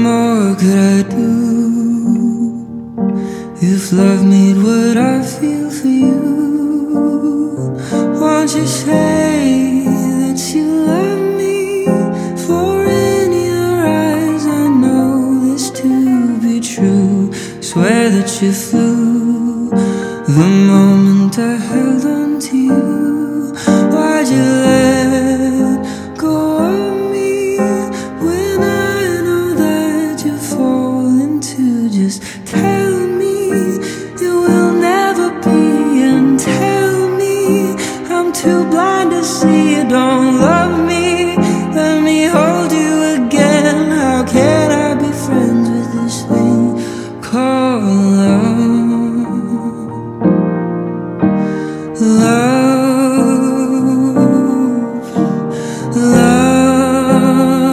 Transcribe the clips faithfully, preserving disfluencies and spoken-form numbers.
more could I do if love made what I feel for you? Won't you say that you love me? For in your eyes I know this to be true. Swear that you flew the moment I held on to you. Why'd you let go of me when I know that you're falling too? Just tell me it will never be, and tell me I'm too blind to see you don't love me. Let me hold you again. How can I be friends with this thing called love? Love, love,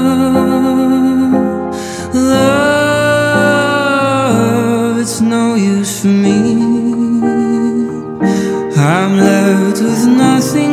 love. It's no use for me. I'm left with nothing